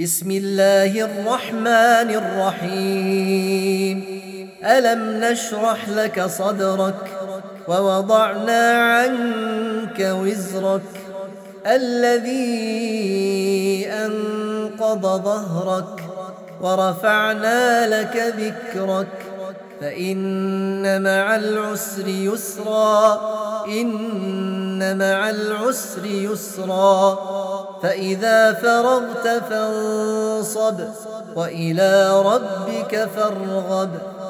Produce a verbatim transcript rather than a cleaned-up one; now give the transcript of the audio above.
بسم الله الرحمن الرحيم. ألم نشرح لك صدرك ووضعنا عنك وزرك الذي أنقض ظهرك ورفعنا لك ذكرك فإن مع العسر يسرا إن مع العسر يسرا فإذا فرغت فانصب وإلى ربك فارغب.